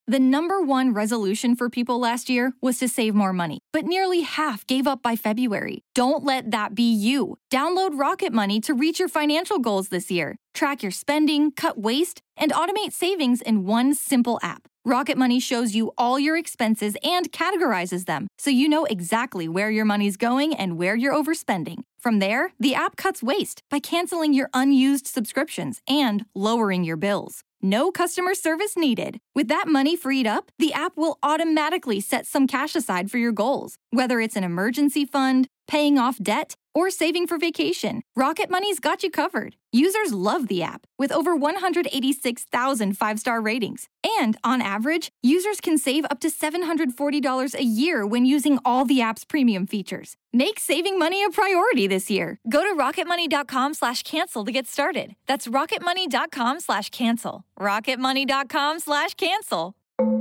The number one resolution for people last year was to save more money, but nearly half gave up by February. Don't let that be you. Download Rocket Money to reach your financial goals this year. Track your spending, cut waste, and automate savings in one simple app. Rocket Money shows you all your expenses and categorizes them, so you know exactly where your money's going and where you're overspending. From there, the app cuts waste by canceling your unused subscriptions and lowering your bills. No customer service needed. With that money freed up, the app will automatically set some cash aside for your goals. Whether it's an emergency fund, paying off debt, or saving for vacation, Rocket Money's got you covered. Users love the app, with over 186,000 five-star ratings. And on average, users can save up to $740 a year when using all the app's premium features. Make saving money a priority this year. Go to rocketmoney.com/cancel to get started. That's rocketmoney.com/cancel. rocketmoney.com/cancel.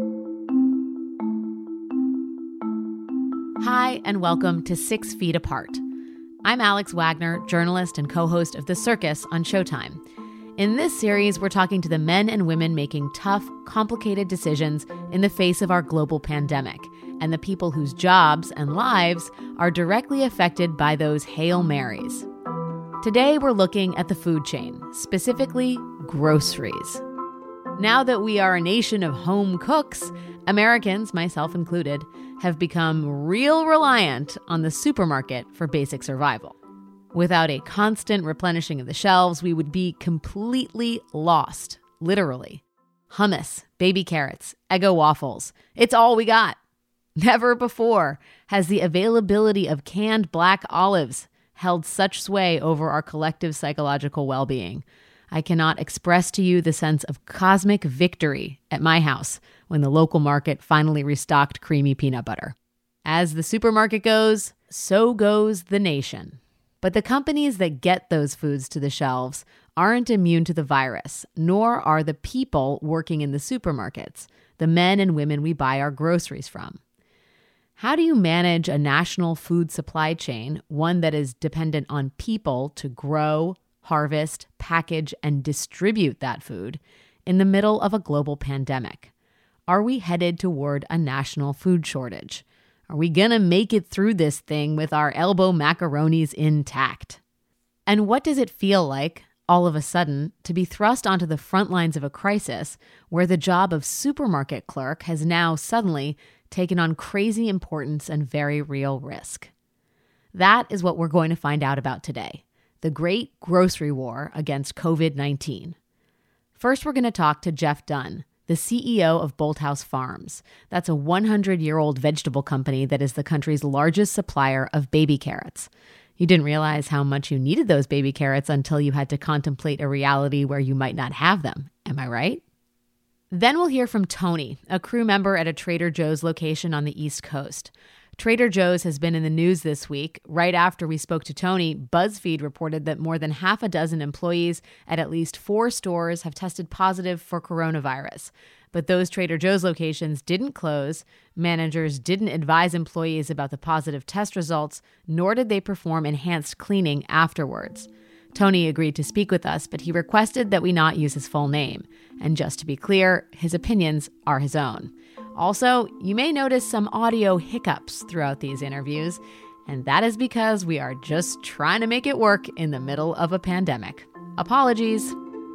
Hi, and welcome to 6 Feet Apart. I'm Alex Wagner, journalist and co-host of The Circus on Showtime. In this series, we're talking to the men and women making tough, complicated decisions in the face of our global pandemic, and the people whose jobs and lives are directly affected by those Hail Marys. Today, we're looking at the food chain, specifically groceries. Now that we are a nation of home cooks, Americans, myself included, have become real reliant on the supermarket for basic survival. Without a constant replenishing of the shelves, we would be completely lost, literally. Hummus, baby carrots, Eggo waffles, it's all we got. Never before has the availability of canned black olives held such sway over our collective psychological well-being. I cannot express to you the sense of cosmic victory at my house when the local market finally restocked creamy peanut butter. As the supermarket goes, so goes the nation. But the companies that get those foods to the shelves aren't immune to the virus, nor are the people working in the supermarkets, the men and women we buy our groceries from. How do you manage a national food supply chain, one that is dependent on people to grow, harvest, package, and distribute that food in the middle of a global pandemic? Are we headed toward a national food shortage? Are we gonna make it through this thing with our elbow macaronis intact? And what does it feel like, all of a sudden, to be thrust onto the front lines of a crisis where the job of supermarket clerk has now suddenly taken on crazy importance and very real risk? That is what we're going to find out about today. The great grocery war against COVID-19. First, we're going to talk to Jeff Dunn, the CEO of Bolthouse Farms. That's a 100-year-old vegetable company that is the country's largest supplier of baby carrots. You didn't realize how much you needed those baby carrots until you had to contemplate a reality where you might not have them. Am I right? Then we'll hear from Tony, a crew member at a Trader Joe's location on the East Coast. Trader Joe's has been in the news this week. Right after we spoke to Tony, BuzzFeed reported that more than half a dozen employees at least 4 stores have tested positive for coronavirus. But those Trader Joe's locations didn't close, managers didn't advise employees about the positive test results, nor did they perform enhanced cleaning afterwards. Tony agreed to speak with us, but he requested that we not use his full name. And just to be clear, his opinions are his own. Also, you may notice some audio hiccups throughout these interviews, and that is because we are just trying to make it work in the middle of a pandemic. Apologies.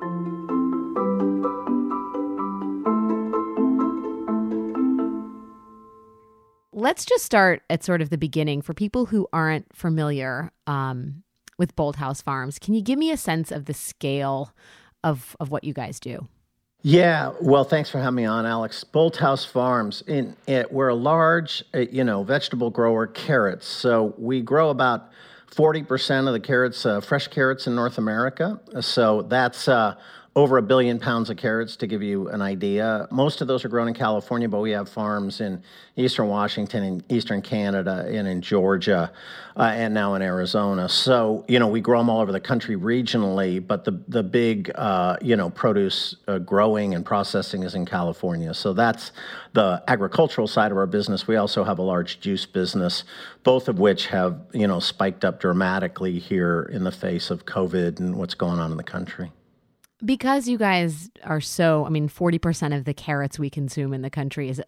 Let's just start at sort of the beginning for people who aren't familiar with Bolthouse Farms. Can you give me a sense of the scale of what you guys do? Yeah, well, thanks for having me on, Alex. Bolthouse Farms, we're a large, vegetable grower, carrots. So we grow about 40% of the carrots, fresh carrots in North America. So that's over 1 billion pounds of carrots, to give you an idea. Most of those are grown in California, but we have farms in eastern Washington and eastern Canada and in Georgia and now in Arizona. So, we grow them all over the country regionally, but the big, produce growing and processing is in California. So that's the agricultural side of our business. We also have a large juice business, both of which have, spiked up dramatically here in the face of COVID and what's going on in the country. Because you guys are 40% of the carrots we consume in the country is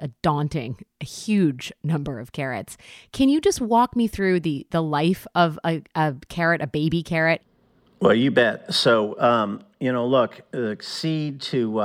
a huge number of carrots. Can you just walk me through the life of a carrot, a baby carrot? Well, you bet. So, look, the seed to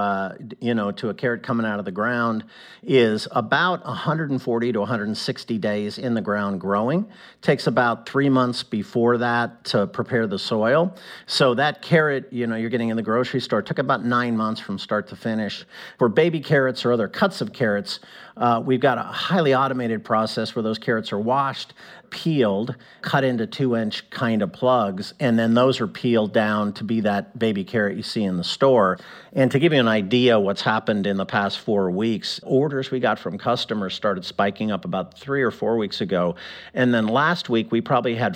a carrot coming out of the ground is about 140 to 160 days in the ground growing. Takes about 3 months before that to prepare the soil. So that carrot, you're getting in the grocery store, took about 9 months from start to finish. For baby carrots or other cuts of carrots, we've got a highly automated process where those carrots are washed, peeled, cut into 2-inch kind of plugs, and then those are peeled down to be that baby carrot you see in the store. And to give you an idea what's happened in the past 4 weeks, orders we got from customers started spiking up about 3 or 4 weeks ago. And then last week, we probably had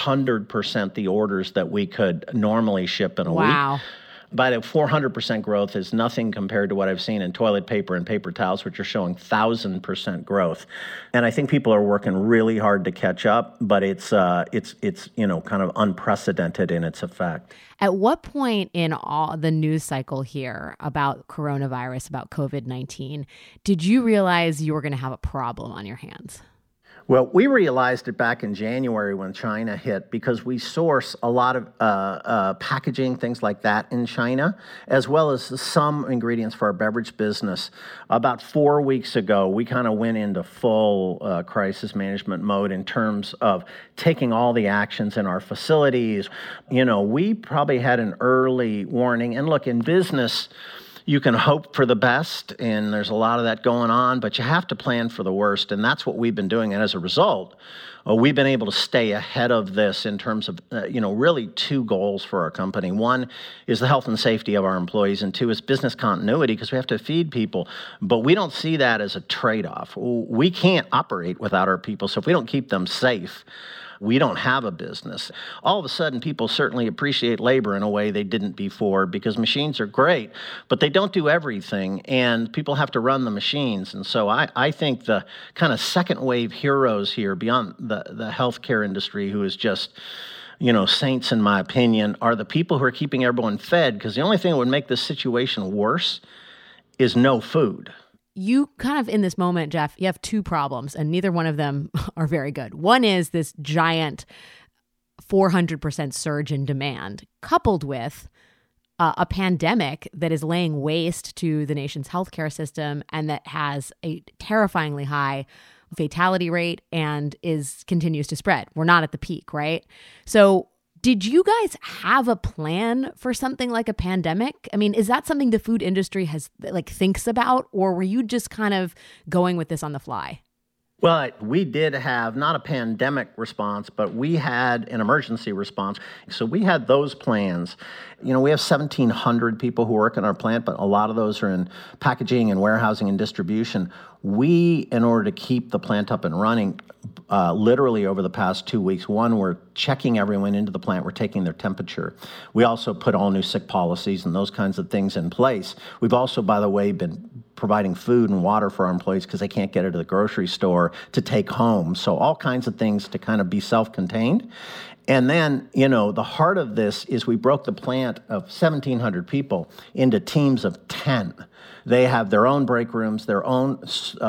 400% the orders that we could normally ship in a week. Wow. But a 400% growth is nothing compared to what I've seen in toilet paper and paper towels, which are showing 1,000% growth. And I think people are working really hard to catch up, but it's kind of unprecedented in its effect. At what point in all the news cycle here about coronavirus, about COVID-19, did you realize you were going to have a problem on your hands? Well, we realized it back in January when China hit because we source a lot of packaging, things like that in China, as well as some ingredients for our beverage business. About 4 weeks ago, we kind of went into full crisis management mode in terms of taking all the actions in our facilities. We probably had an early warning. And look, in business, you can hope for the best, and there's a lot of that going on, but you have to plan for the worst, and that's what we've been doing. And as a result, we've been able to stay ahead of this in terms of, really 2 goals for our company. 1 is the health and safety of our employees, and 2 is business continuity because we have to feed people. But we don't see that as a trade-off. We can't operate without our people, so if we don't keep them safe, we don't have a business. All of a sudden, people certainly appreciate labor in a way they didn't before because machines are great, but they don't do everything, and people have to run the machines. And so I think the kind of second wave heroes here beyond the healthcare industry, who is just saints in my opinion, are the people who are keeping everyone fed, because the only thing that would make this situation worse is no food. You kind of, in this moment, Jeff, you have 2 problems, and neither one of them are very good. One is this giant 400% surge in demand, coupled with a pandemic that is laying waste to the nation's healthcare system and that has a terrifyingly high fatality rate and continues to spread. We're not at the peak, right? So did you guys have a plan for something like a pandemic? I mean, is that something the food industry thinks about, or were you just kind of going with this on the fly? Well, we did have not a pandemic response, but we had an emergency response. So we had those plans. We have 1,700 people who work in our plant, but a lot of those are in packaging and warehousing and distribution. We, in order to keep the plant up and running, literally over the past 2 weeks, 1, we're checking everyone into the plant. We're taking their temperature. We also put all new sick policies and those kinds of things in place. We've also, by the way, been providing food and water for our employees because they can't get it at the grocery store to take home. So all kinds of things to kind of be self-contained. And then, the heart of this is we broke the plant of 1,700 people into teams of 10. They have their own break rooms, their own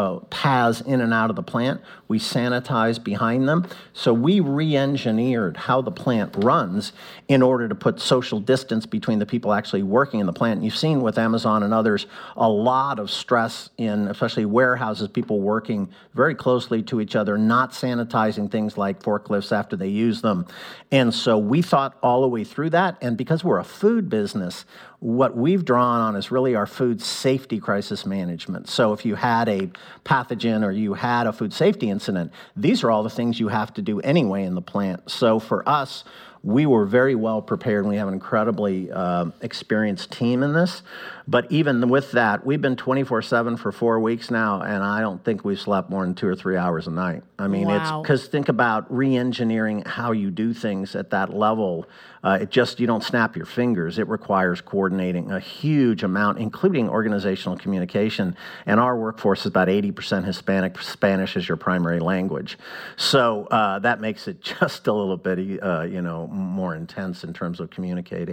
paths in and out of the plant. We sanitize behind them. So we re-engineered how the plant runs in order to put social distance between the people actually working in the plant. And you've seen with Amazon and others a lot of stress in especially warehouses, people working very closely to each other, not sanitizing things like forklifts after they use them. And so we thought all the way through that. And because we're a food business, what we've drawn on is really our food safety crisis management. So if you had a pathogen or you had a food safety incident, these are all the things you have to do anyway in the plant. So for us, we were very well prepared, and we have an incredibly experienced team in this. But even with that, we've been 24/7 for 4 weeks now, and I don't think we've slept more than 2 or 3 hours a night. I mean, It's because think about re-engineering how you do things at that level. You don't snap your fingers. It requires coordinating a huge amount, including organizational communication. And our workforce is about 80% Hispanic. Spanish is your primary language. So that makes it just a little bit, more intense in terms of communicating.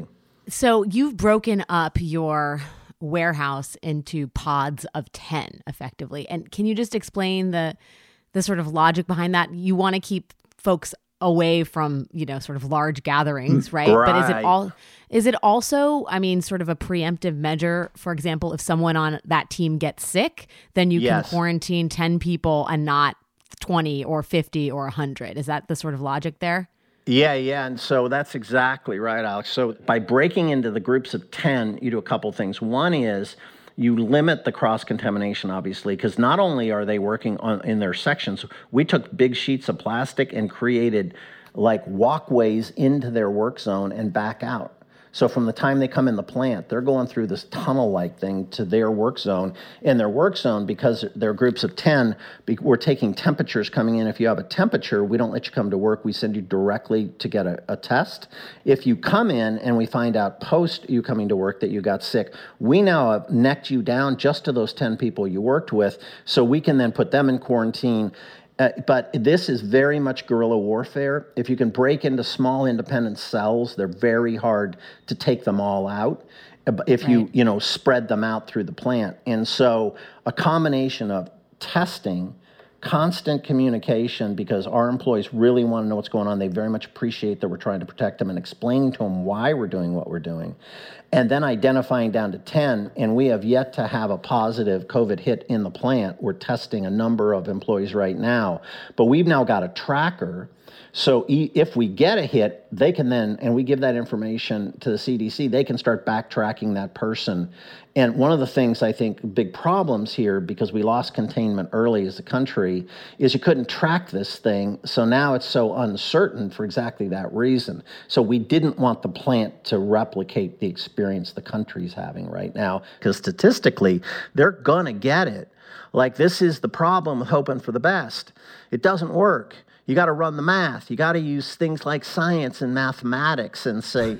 So you've broken up your warehouse into pods of 10 effectively. And can you just explain the sort of logic behind that? You want to keep folks away from, sort of large gatherings, right? Right. But is it also, sort of a preemptive measure? For example, if someone on that team gets sick, then you can quarantine 10 people and not 20 or 50 or 100. Is that the sort of logic there? Yeah. And so that's exactly right, Alex. So by breaking into the groups of 10, you do a couple things. One is you limit the cross-contamination, obviously, because not only are they working in their sections, we took big sheets of plastic and created like walkways into their work zone and back out. So from the time they come in the plant, they're going through this tunnel-like thing to their work zone. In their work zone, because they're groups of 10, we're taking temperatures coming in. If you have a temperature, we don't let you come to work. We send you directly to get a test. If you come in and we find out post you coming to work that you got sick, we now have necked you down just to those 10 people you worked with, so we can then put them in quarantine. But this is very much guerrilla warfare. If you can break into small independent cells, they're very hard to take them all out if you spread them out through the plant. And so a combination of testing, constant communication, because our employees really want to know what's going on. They very much appreciate that we're trying to protect them, and explaining to them why we're doing what we're doing. And then identifying down to 10, and we have yet to have a positive COVID hit in the plant. We're testing a number of employees right now, but we've now got a tracker. So if we get a hit, they can then, and we give that information to the CDC, they can start backtracking that person. And one of the things I think big problems here, because we lost containment early as a country, is you couldn't track this thing. So now it's so uncertain for exactly that reason. So we didn't want the plant to replicate the experience the country's having right now, because statistically, they're going to get it. Like, this is the problem with hoping for the best. It doesn't work. You got to run the math. You got to use things like science and mathematics and say,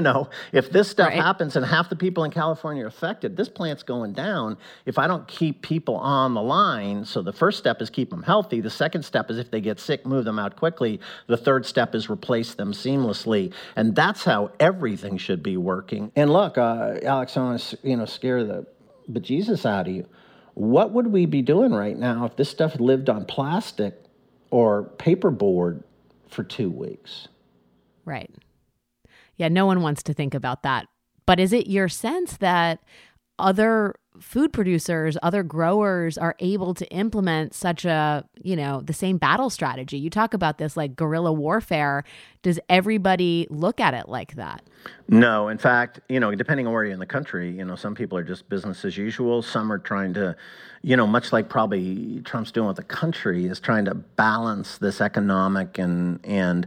if this stuff happens and half the people in California are affected, this plant's going down. If I don't keep people on the line, so the first step is keep them healthy. The second step is if they get sick, move them out quickly. The third step is replace them seamlessly. And that's how everything should be working. And look, Alex, I want to, scare the bejesus out of you. What would we be doing right now if this stuff lived on plastic or paperboard for 2 weeks? Right. Yeah, no one wants to think about that. But is it your sense that other food producers, other growers are able to implement such a, the same battle strategy? You talk about this like guerrilla warfare. Does everybody look at it like that? No. In fact, depending on where you're in the country, some people are just business as usual. Some are trying to, much like probably Trump's doing with the country, is trying to balance this economic and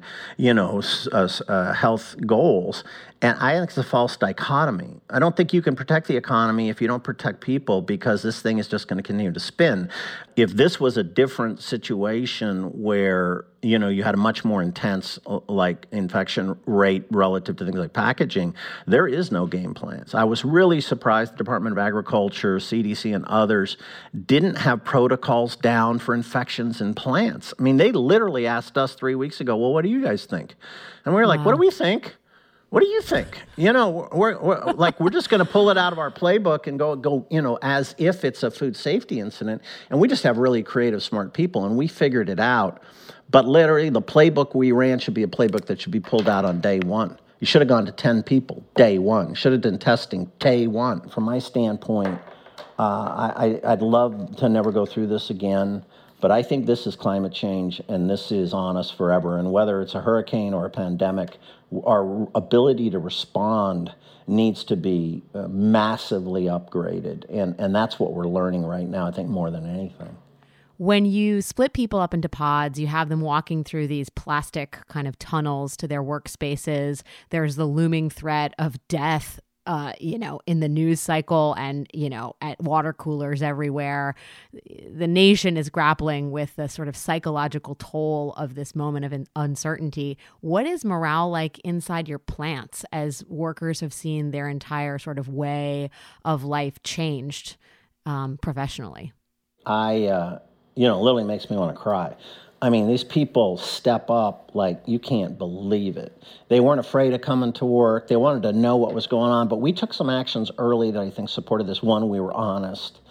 health goals. And I think it's a false dichotomy. I don't think you can protect the economy if you don't protect people, because this thing is just going to continue to spin. If this was a different situation where, you had a much more intense infection rate relative to things like packaging, there is no game plans. I was really surprised the Department of Agriculture, CDC, and others didn't have protocols down for infections in plants. I mean, they literally asked us 3 weeks ago, well, what do you guys think? And we were like, what do we think? What do you think? We're just going to pull it out of our playbook and go, as if it's a food safety incident. And we just have really creative, smart people, and we figured it out. But literally, the playbook we ran should be a playbook that should be pulled out on day one. You should have gone to 10 people day one. Should have done testing day one. From my standpoint, I'd love to never go through this again. But I think this is climate change, and this is on us forever. And whether it's a hurricane or a pandemic, our ability to respond needs to be massively upgraded. And that's what we're learning right now, I think, more than anything. When you split people up into pods, you have them walking through these plastic kind of tunnels to their workspaces. There's the looming threat of death in the news cycle and, at water coolers everywhere. The nation is grappling with the sort of psychological toll of this moment of uncertainty. What is morale like inside your plants as workers have seen their entire sort of way of life changed professionally? Literally makes me want to cry. I mean, these people step up like you can't believe it. They weren't afraid of coming to work. They wanted to know what was going on. But we took some actions early that I think supported this. One, we were honest.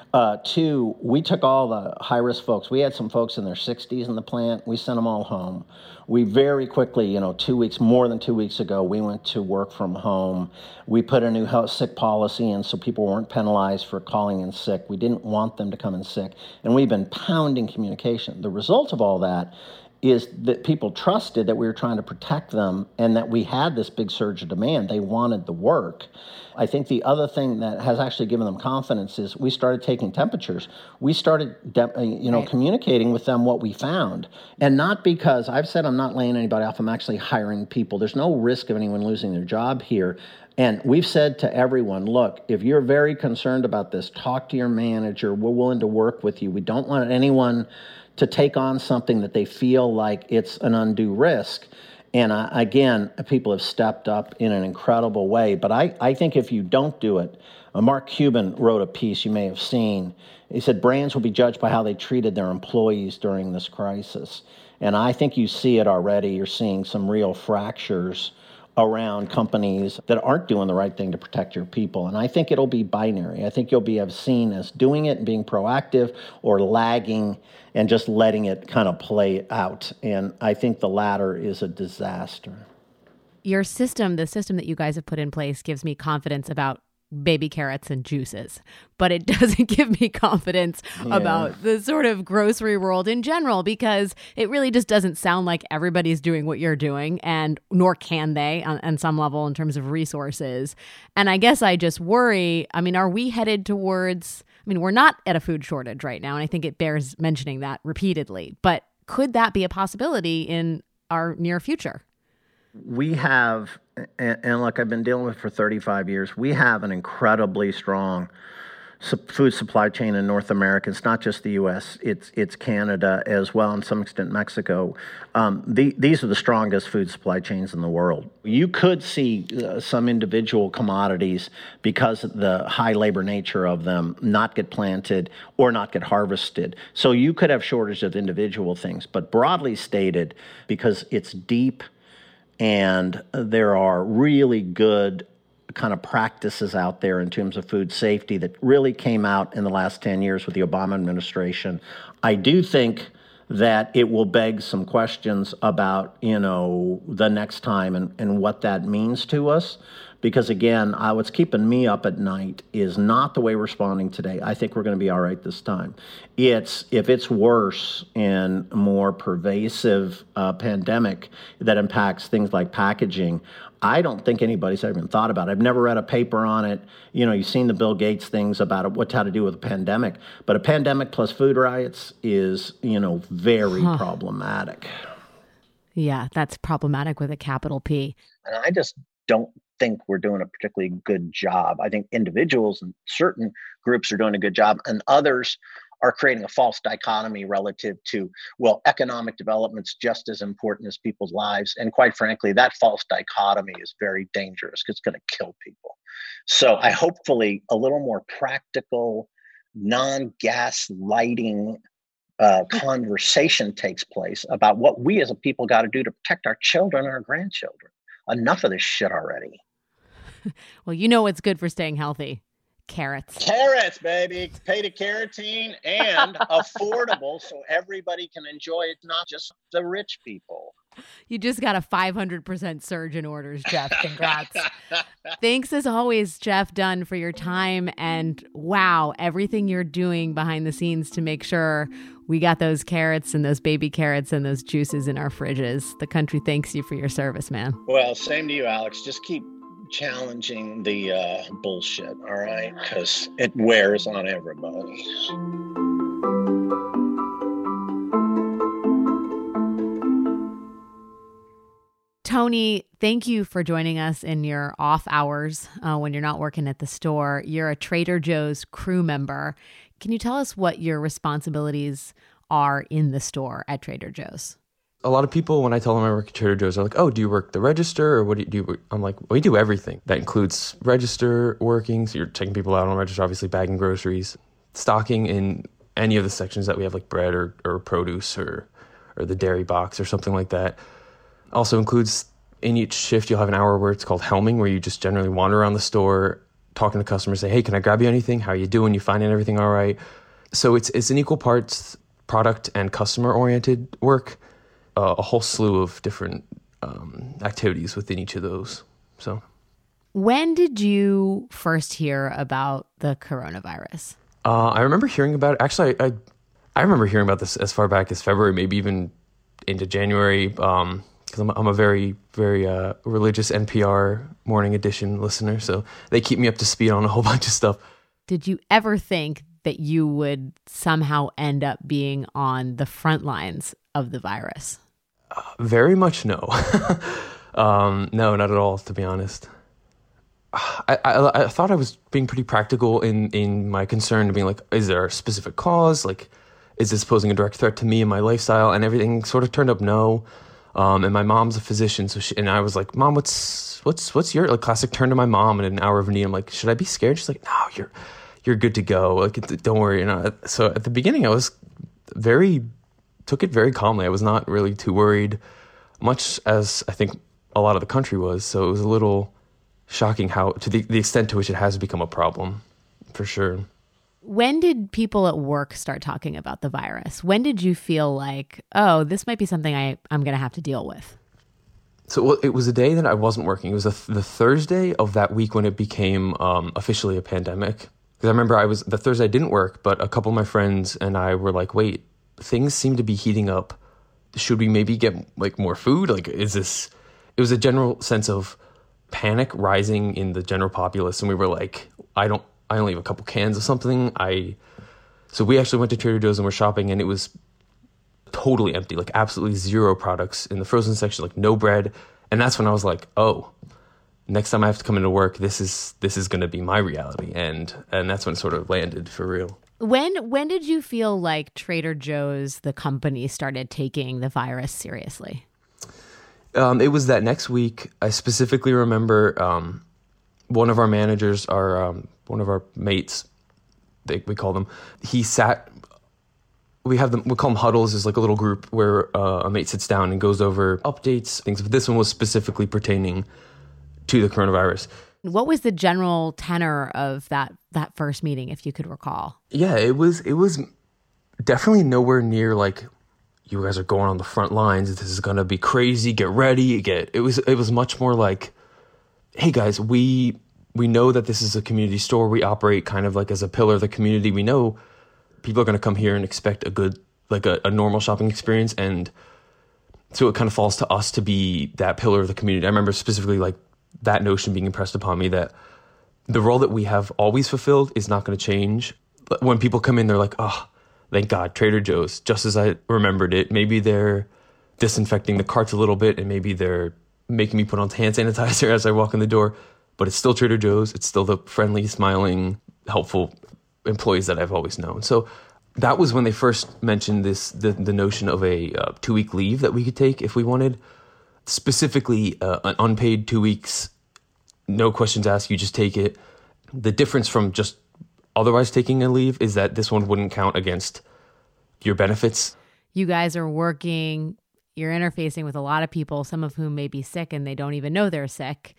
Two, we took all the high-risk folks. We had some folks in their 60s in the plant. We sent them all home. We very quickly, more than 2 weeks ago, we went to work from home. We put a new sick policy in so people weren't penalized for calling in sick. We didn't want them to come in sick. And we've been pounding communication. The result of all that is that people trusted that we were trying to protect them and that we had this big surge of demand. They wanted the work. I think the other thing that has actually given them confidence is we started taking temperatures. We started, communicating with them what we found. And not because I've said I'm not laying anybody off, I'm actually hiring people. There's no risk of anyone losing their job here. And we've said to everyone, look, if you're very concerned about this, talk to your manager. We're willing to work with you. We don't want anyone to take on something that they feel like it's an undue risk. And again, people have stepped up in an incredible way. But I think if you don't do it, Mark Cuban wrote a piece you may have seen. He said brands will be judged by how they treated their employees during this crisis. And I think you see it already. You're seeing some real fractures around companies that aren't doing the right thing to protect your people. And I think it'll be binary. I think you'll be seen as doing it and being proactive or lagging and just letting it kind of play out. And I think the latter is a disaster. Your system, the system that you guys have put in place, gives me confidence about baby carrots and juices, but it doesn't give me confidence about the sort of grocery world in general, because it really just doesn't sound like everybody's doing what you're doing, and nor can they on some level in terms of resources. And I guess I just worry, are we headed towards, we're not at a food shortage right now, and I think it bears mentioning that repeatedly, but could that be a possibility in our near future? We have, and look, I've been dealing with it for 35 years, we have an incredibly strong food supply chain in North America. It's not just the U.S., it's Canada as well, and to some extent Mexico. These are the strongest food supply chains in the world. You could see some individual commodities, because of the high labor nature of them, not get planted or not get harvested. So you could have shortage of individual things. But broadly stated, because it's deep, and there are really good kind of practices out there in terms of food safety that really came out in the last 10 years with the Obama administration. I do think that it will beg some questions about, the next time and what that means to us. Because again, what's keeping me up at night is not the way we're responding today. I think we're going to be all right this time. If it's worse and more pervasive pandemic that impacts things like packaging, I don't think anybody's ever even thought about it. I've never read a paper on it. You've seen the Bill Gates things about how to do with a pandemic. But a pandemic plus food riots is, very problematic. Yeah, that's problematic with a capital P. And I just don't think we're doing a particularly good job. I think individuals and certain groups are doing a good job, and others are creating a false dichotomy relative to, economic development's just as important as people's lives. And quite frankly, that false dichotomy is very dangerous because it's going to kill people. So I hopefully a little more practical, non-gas lighting conversation takes place about what we as a people got to do to protect our children and our grandchildren. Enough of this shit already. Well, you know what's good for staying healthy? Carrots. Carrots, baby. Beta carotene and affordable so everybody can enjoy it, not just the rich people. You just got a 500% surge in orders, Jeff. Congrats. Thanks as always, Jeff Dunn, for your time. And wow, everything you're doing behind the scenes to make sure we got those carrots and those baby carrots and those juices in our fridges. The country thanks you for your service, man. Well, same to you, Alex. Just keep challenging the bullshit, all right? Because it wears on everybody. Tony, thank you for joining us in your off hours when you're not working at the store. You're a Trader Joe's crew member. Can you tell us what your responsibilities are in the store at Trader Joe's? A lot of people, when I tell them I work at Trader Joe's, are like, oh, do you work the register or what do you do? I'm like, we do everything. That includes register working. So you're taking people out on register, obviously bagging groceries, stocking in any of the sections that we have, like bread or produce or or the dairy box or something like that. Also includes in each shift, you'll have an hour where it's called helming, where you just generally wander around the store, talking to customers, say, hey, can I grab you anything? How are you doing? You finding everything all right? So it's an equal parts product and customer-oriented work, a whole slew of different activities within each of those. So, when did you first hear about the coronavirus? I remember hearing about it. Actually, I remember hearing about this as far back as February, maybe even into January, because I'm a very, very religious NPR Morning Edition listener, so they keep me up to speed on a whole bunch of stuff. Did you ever think that you would somehow end up being on the front lines of the virus? Very much no. No, not at all, to be honest. I thought I was being pretty practical in my concern, being like, is there a specific cause? Like, is this posing a direct threat to me and my lifestyle? And everything sort of turned up no. And my mom's a physician, so and I was like, Mom, what's your, like, classic turn to my mom in an hour of need? I'm like, should I be scared? She's like, no, you're good to go. Like, don't worry. So at the beginning, I took it very calmly. I was not really too worried, much as I think a lot of the country was. So it was a little shocking how, to the extent to which it has become a problem, for sure. When did people at work start talking about the virus? When did you feel like, oh, this might be something I'm going to have to deal with? So it was a day that I wasn't working. It was the Thursday of that week when it became officially a pandemic. Because I remember the Thursday I didn't work, but a couple of my friends and I were like, wait, things seem to be heating up. Should we maybe get like more food? Like, it was a general sense of panic rising in the general populace. And we were like, I only have a couple cans of something. So we actually went to Trader Joe's and were shopping, and it was totally empty, like absolutely zero products in the frozen section, like no bread. And that's when I was like, oh, next time I have to come into work, this is going to be my reality. And that's when it sort of landed for real. When did you feel like Trader Joe's, the company, started taking the virus seriously? It was that next week. I specifically remember one of our managers, one of our mates, we call them, he sat, we call them huddles, is like a little group where a mate sits down and goes over updates, things. But this one was specifically pertaining to the coronavirus. What was the general tenor of that first meeting, if you could recall? Yeah, it was definitely nowhere near like, you guys are going on the front lines, this is going to be crazy, get ready, it was much more like, hey guys, we know that this is a community store. We operate kind of like as a pillar of the community. We know people are going to come here and expect a good, like a normal shopping experience. And so it kind of falls to us to be that pillar of the community. I remember specifically like that notion being impressed upon me, that the role that we have always fulfilled is not going to change. But when people come in, they're like, oh, thank God, Trader Joe's, just as I remembered it. Maybe they're disinfecting the carts a little bit, and maybe they're making me put on hand sanitizer as I walk in the door. But it's still Trader Joe's. It's still the friendly, smiling, helpful employees that I've always known. So that was when they first mentioned the notion of a 2-week leave that we could take if we wanted. Specifically, an unpaid 2 weeks, no questions asked, you just take it. The difference from just otherwise taking a leave is that this one wouldn't count against your benefits. You guys are working, you're interfacing with a lot of people, some of whom may be sick and they don't even know they're sick.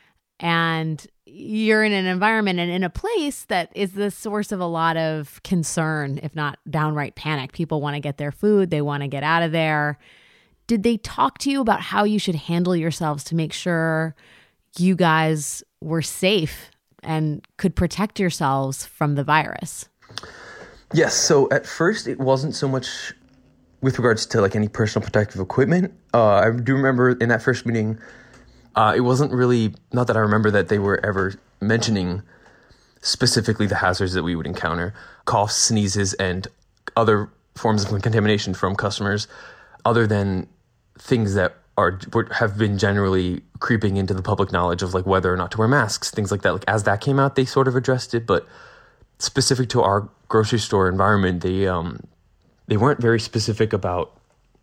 And you're in an environment and in a place that is the source of a lot of concern, if not downright panic. People want to get their food. They want to get out of there. Did they talk to you about how you should handle yourselves to make sure you guys were safe and could protect yourselves from the virus? Yes. So at first, it wasn't so much with regards to like any personal protective equipment. I do remember in that first meeting, it wasn't really, not that I remember that they were ever mentioning specifically the hazards that we would encounter, coughs, sneezes, and other forms of contamination from customers, other than things that have been generally creeping into the public knowledge of like whether or not to wear masks, things like that. Like as that came out, they sort of addressed it, but specific to our grocery store environment, they weren't very specific about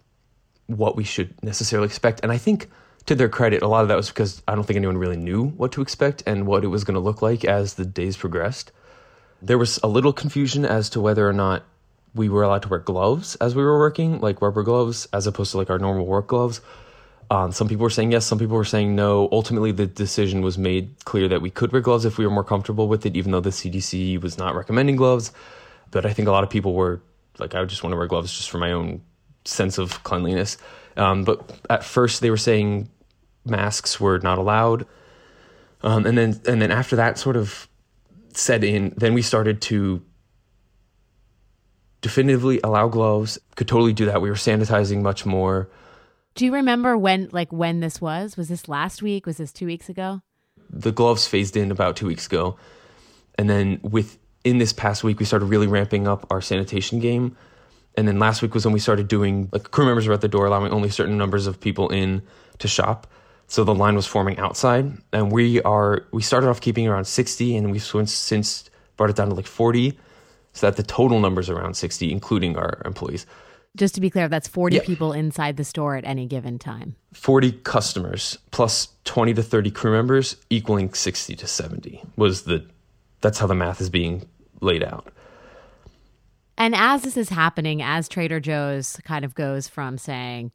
what we should necessarily expect. And I think to their credit, a lot of that was because I don't think anyone really knew what to expect and what it was going to look like as the days progressed. There was a little confusion as to whether or not we were allowed to wear gloves as we were working, like rubber gloves, as opposed to like our normal work gloves. Some people were saying yes, some people were saying no. Ultimately, the decision was made clear that we could wear gloves if we were more comfortable with it, even though the CDC was not recommending gloves. But I think a lot of people were like, I just want to wear gloves just for my own sense of cleanliness. But at first they were saying masks were not allowed. And then after that sort of set in, then we started to definitively allow gloves, could totally do that. We were sanitizing much more. Do you remember when this was? Was this last week? Was this 2 weeks ago? The gloves phased in about 2 weeks ago. And then within this past week, we started really ramping up our sanitation game. And then last week was when we started doing, like, crew members were at the door, allowing only certain numbers of people in to shop. So the line was forming outside. And we started off keeping around 60, and we've since brought it down to like 40, so that the total number's around 60, including our employees. Just to be clear, that's 40 people inside the store at any given time. 40 customers plus 20 to 30 crew members equaling 60 to 70 that's how the math is being laid out. And as this is happening, as Trader Joe's kind of goes from saying,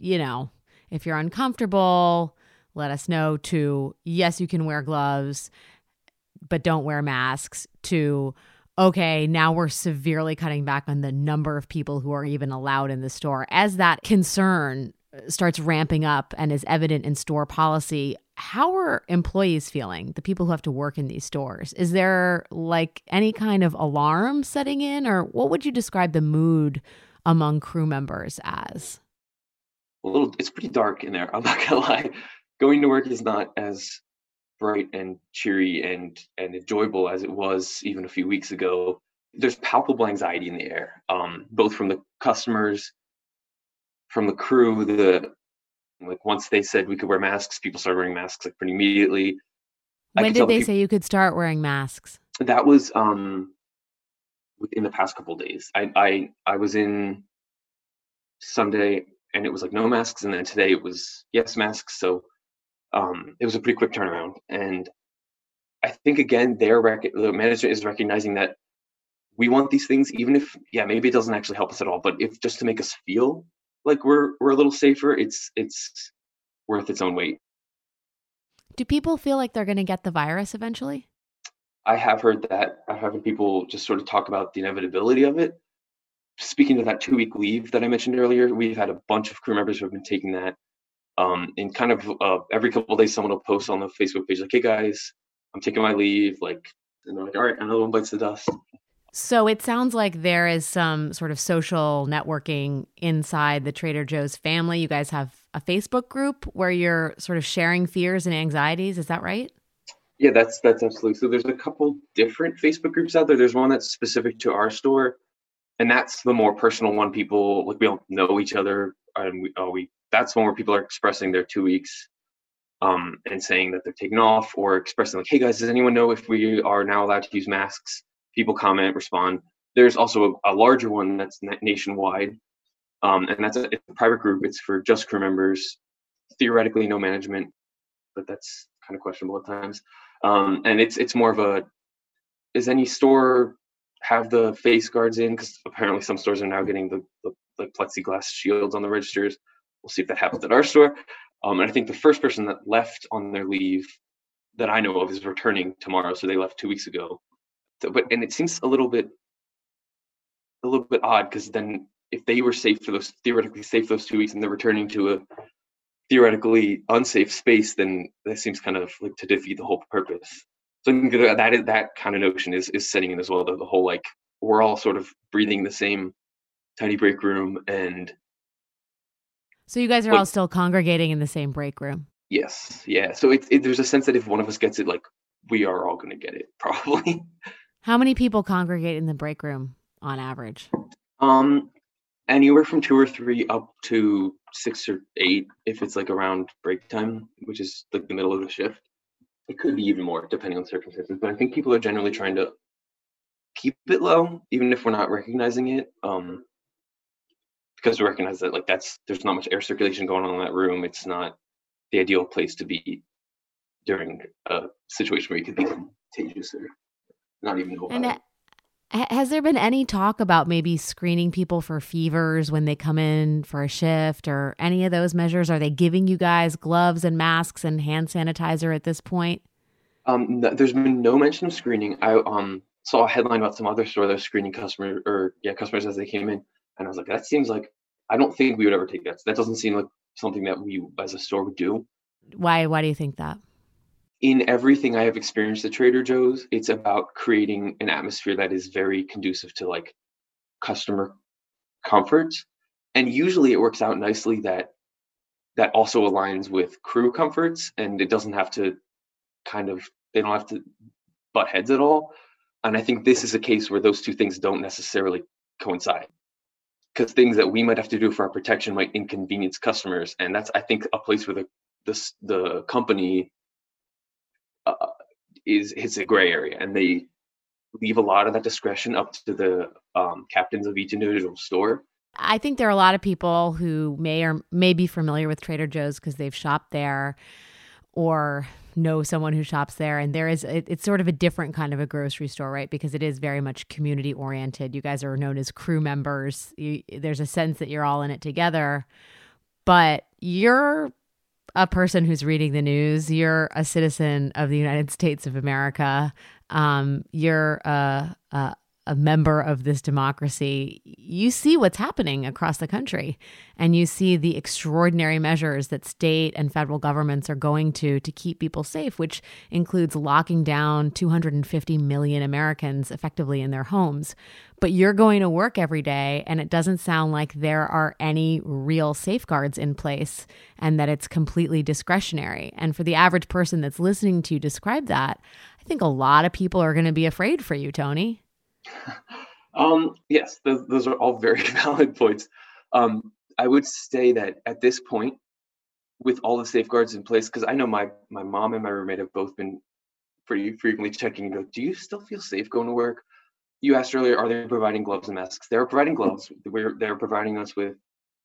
if you're uncomfortable, let us know, to yes, you can wear gloves, but don't wear masks, to okay, now we're severely cutting back on the number of people who are even allowed in the store. As that concern starts ramping up and is evident in store policy, how are employees feeling, the people who have to work in these stores? Is there like any kind of alarm setting in, or what would you describe the mood among crew members as? It's pretty dark in there. I'm not gonna lie. Going to work is not as bright and cheery and enjoyable as it was even a few weeks ago. There's palpable anxiety in the air, both from the customers, from the crew. Once they said we could wear masks, people started wearing masks like pretty immediately. When did they say you could start wearing masks? That was within the past couple of days. I was in Sunday and it was like no masks, and then today it was yes masks. So it was a pretty quick turnaround. And I think, again, the management is recognizing that we want these things, even if, maybe it doesn't actually help us at all, but if just to make us feel like we're a little safer, it's worth its own weight. Do people feel like they're going to get the virus eventually? I have heard that. I've heard people just sort of talk about the inevitability of it. Speaking of that 2-week leave that I mentioned earlier, we've had a bunch of crew members who have been taking that. And kind of every couple of days, someone will post on the Facebook page like, "Hey guys, I'm taking my leave." And they're like, "All right, another one bites the dust." So it sounds like there is some sort of social networking inside the Trader Joe's family. You guys have a Facebook group where you're sort of sharing fears and anxieties. Is that right? Yeah, that's absolutely. So there's a couple different Facebook groups out there. There's one that's specific to our store, and that's the more personal one. People, like, we don't know each other, and that's one where people are expressing their 2 weeks and saying that they're taking off, or expressing like, "Hey guys, does anyone know if we are now allowed to use masks?" People comment, respond. There's also a larger one that's nationwide, and it's a private group. It's for just crew members, theoretically no management, but that's kind of questionable at times. And it's more of is any store have the face guards in? Because apparently some stores are now getting the plexiglass shields on the registers. We'll see if that happens at our store. And I think the first person that left on their leave that I know of is returning tomorrow. So they left 2 weeks ago. And it seems a little bit odd, because then if they were theoretically safe those 2 weeks, and they're returning to a theoretically unsafe space, then that seems kind of like to defeat the whole purpose. So I think that kind of notion is setting in as well. The whole, like, we're all sort of breathing the same tiny break room, and so you guys are all still congregating in the same break room? Yes. Yeah. So there's a sense that if one of us gets it, like, we are all going to get it, probably. How many people congregate in the break room on average? Anywhere from 2 or 3 up to 6 or 8 if it's like around break time, which is like the middle of the shift. It could be even more depending on circumstances, but I think people are generally trying to keep it low, even if we're not recognizing it. Because we recognize that, like, there's not much air circulation going on in that room. It's not the ideal place to be during a situation where you could become contagious or not even know about it. Has there been any talk about maybe screening people for fevers when they come in for a shift or any of those measures? Are they giving you guys gloves and masks and hand sanitizer at this point? There's been no mention of screening. I saw a headline about some other store that was screening customers as they came in, and I was like, that seems like I don't think we would ever take that. That doesn't seem like something that we as a store would do. Why do you think that? In everything I have experienced at Trader Joe's, it's about creating an atmosphere that is very conducive to like customer comfort. And usually it works out nicely that also aligns with crew comforts, and it doesn't have to they don't have to butt heads at all. And I think this is a case where those two things don't necessarily coincide, because things that we might have to do for our protection might inconvenience customers. And that's, I think, a place where the company it's a gray area, and they leave a lot of that discretion up to the captains of each individual store. I think there are a lot of people who may be familiar with Trader Joe's because they've shopped there or know someone who shops there. And it's sort of a different kind of a grocery store, right? Because it is very much community oriented. You guys are known as crew members. There's a sense that you're all in it together, but you're a person who's reading the news. You're a citizen of the United States of America. You're a member of this democracy. You see what's happening across the country, and you see the extraordinary measures that state and federal governments are going to keep people safe, which includes locking down 250 million Americans effectively in their homes. But you're going to work every day, and it doesn't sound like there are any real safeguards in place, and that it's completely discretionary. And for the average person that's listening to you describe that, I think a lot of people are going to be afraid for you, Tony. Yes, those are all very valid points. I would say that at this point, with all the safeguards in place, because I know my mom and my roommate have both been pretty frequently checking, do you still feel safe going to work? You asked earlier, are they providing gloves and masks? They're providing gloves. They're providing us with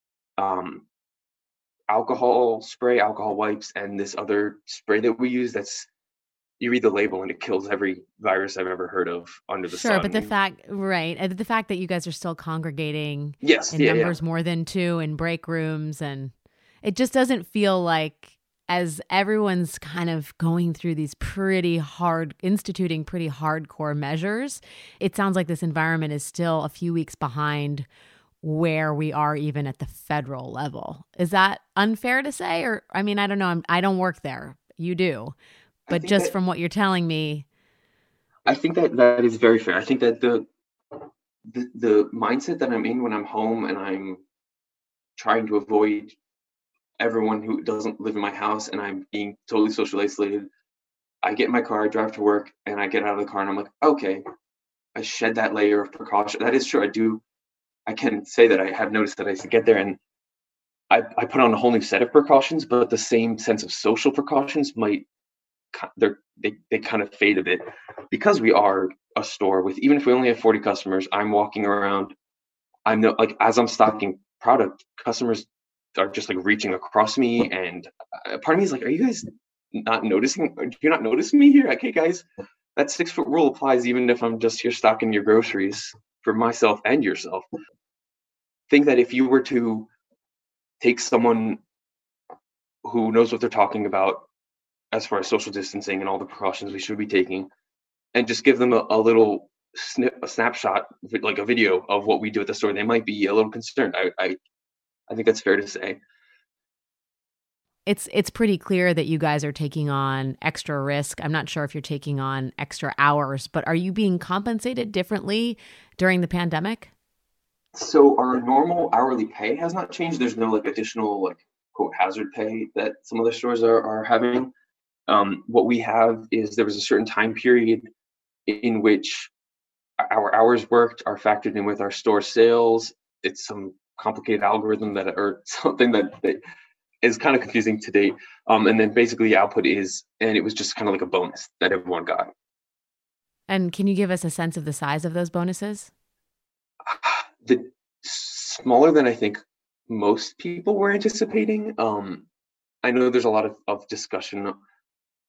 alcohol spray, alcohol wipes, and this other spray that we use that's, you read the label and it kills every virus I've ever heard of under the sun. Sure, but the fact that you guys are still congregating in numbers more than two in break rooms, and it just doesn't feel like, as everyone's kind of going through these instituting pretty hardcore measures, it sounds like this environment is still a few weeks behind where we are even at the federal level. Is that unfair to say? Or, I mean, I don't know. I don't work there. You do. But just from what you're telling me, I think that is very fair. I think that the mindset that I'm in when I'm home and I'm trying to avoid everyone who doesn't live in my house and I'm being totally social isolated, I get in my car, I drive to work, and I get out of the car and I'm like, okay, I shed that layer of precaution. That is true. I can say that I have noticed that I get there and I put on a whole new set of precautions, but the same sense of social precautions they kind of fade a bit, because we are a store with, even if we only have 40 customers, I'm walking around, as I'm stocking product, customers are just like reaching across me, and part of me is like, are you guys not noticing? Do you not notice me here? Okay, guys, that 6-foot rule applies even if I'm just here stocking your groceries for myself and yourself. Think that if you were to take someone who knows what they're talking about as far as social distancing and all the precautions we should be taking, and just give them a little snapshot, like a video of what we do at the store, they might be a little concerned. I think that's fair to say. It's pretty clear that you guys are taking on extra risk. I'm not sure if you're taking on extra hours, but are you being compensated differently during the pandemic? So our normal hourly pay has not changed. There's no additional quote hazard pay that some other stores are having. What we have is, there was a certain time period in which our hours worked are factored in with our store sales. It's some complicated algorithm or something that is kind of confusing to date. And then basically output is, and it was just kind of like a bonus that everyone got. And can you give us a sense of the size of those bonuses? The smaller than I think most people were anticipating. I know there's a lot of discussion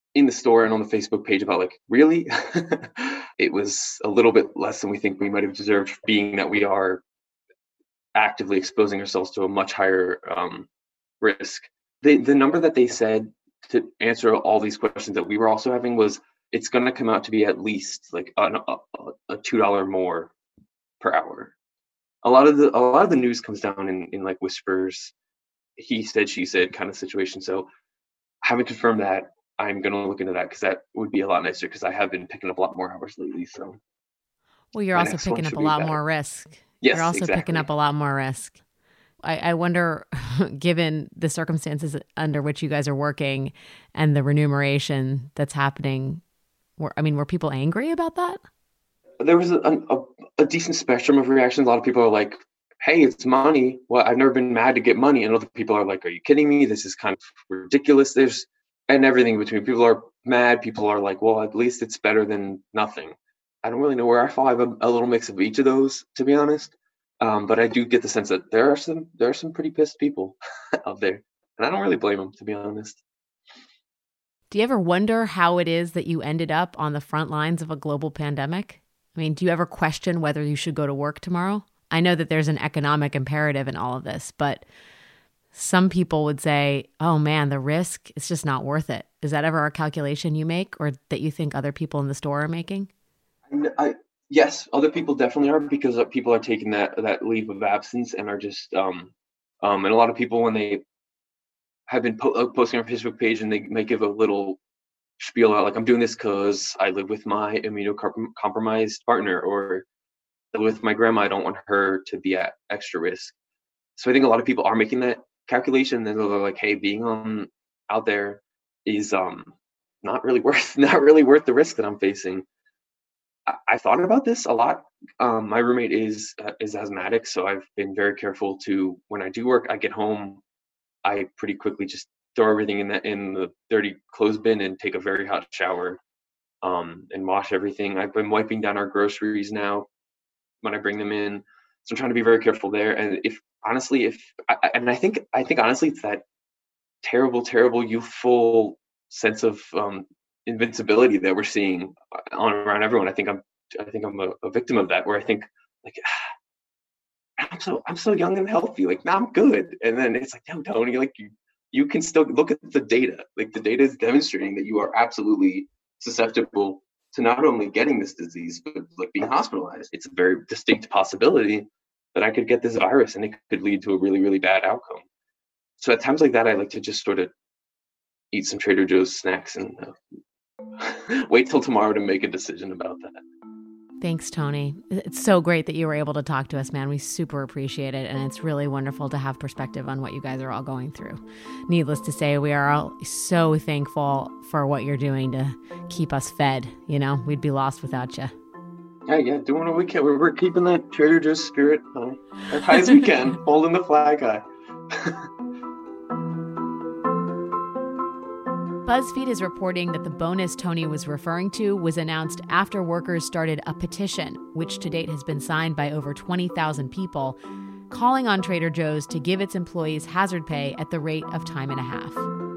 in the store and on the Facebook page about like, really? It was a little bit less than we think we might have deserved, being that we are actively exposing ourselves to a much higher risk. The number that they said to answer all these questions that we were also having was, it's going to come out to be at least like a $2 more per hour. A lot of the news comes down in like whispers, he said, she said kind of situation. So I haven't confirmed that. I'm going to look into that because that would be a lot nicer, because I have been picking up a lot more hours lately. So, well, you're also picking up a lot more risk. Yes, you're also exactly. picking up a lot more risk. I wonder, given the circumstances under which you guys are working and the remuneration that's happening, were people angry about that? There was a decent spectrum of reactions. A lot of people are like, hey, it's money. Well, I've never been mad to get money. And other people are like, are you kidding me? This is kind of ridiculous. And everything in between. People are mad. People are like, well, at least it's better than nothing. I don't really know where I fall. I have a little mix of each of those, to be honest. But I do get the sense that there are some pretty pissed people out there, and I don't really blame them, to be honest. Do you ever wonder how it is that you ended up on the front lines of a global pandemic? I mean, do you ever question whether you should go to work tomorrow? I know that there's an economic imperative in all of this, but some people would say, oh man, the risk, it's just not worth it. Is that ever a calculation you make, or that you think other people in the store are making? Yes, other people definitely are, because people are taking that leave of absence and are just, and a lot of people, when they have been posting on our Facebook page, and they may give a little spiel out like, I'm doing this because I live with my immunocompromised partner, or with my grandma, I don't want her to be at extra risk. So I think a lot of people are making that calculation, and they're like, hey, being out there is not really worth the risk that I'm facing. I thought about this a lot. My roommate is asthmatic, so I've been very careful to, when I do work, I get home, I pretty quickly just throw everything in the dirty clothes bin and take a very hot shower, and wash everything. I've been wiping down our groceries now when I bring them in, so I'm trying to be very careful there. And I think honestly, it's that terrible youthful sense of invincibility that we're seeing around everyone. I think I'm a victim of that, where I think like, I'm so young and healthy, like, nah, I'm good. And then it's like, no, Tony, like you can still look at the data. Like, the data is demonstrating that you are absolutely susceptible to not only getting this disease, but like being hospitalized. It's a very distinct possibility that I could get this virus and it could lead to a really, really bad outcome. So at times like that, I like to just sort of eat some Trader Joe's snacks and wait till tomorrow to make a decision about that. Thanks, Tony. It's so great that you were able to talk to us, man. We super appreciate it. And it's really wonderful to have perspective on what you guys are all going through. Needless to say, we are all so thankful for what you're doing to keep us fed. You know, we'd be lost without you. Yeah, doing what we can. We're keeping that Trader Joe's spirit as high as we can, holding the flag high. BuzzFeed is reporting that the bonus Tony was referring to was announced after workers started a petition, which to date has been signed by over 20,000 people, calling on Trader Joe's to give its employees hazard pay at the rate of time and a half.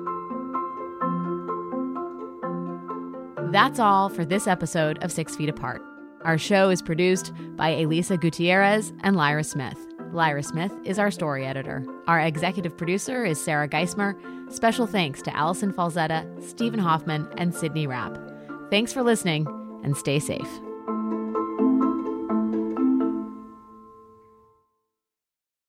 That's all for this episode of 6 Feet Apart. Our show is produced by Elisa Gutierrez and Lyra Smith. Lyra Smith is our story editor. Our executive producer is Sarah Geismer. Special thanks to Allison Falzetta, Stephen Hoffman, and Sydney Rapp. Thanks for listening, and stay safe.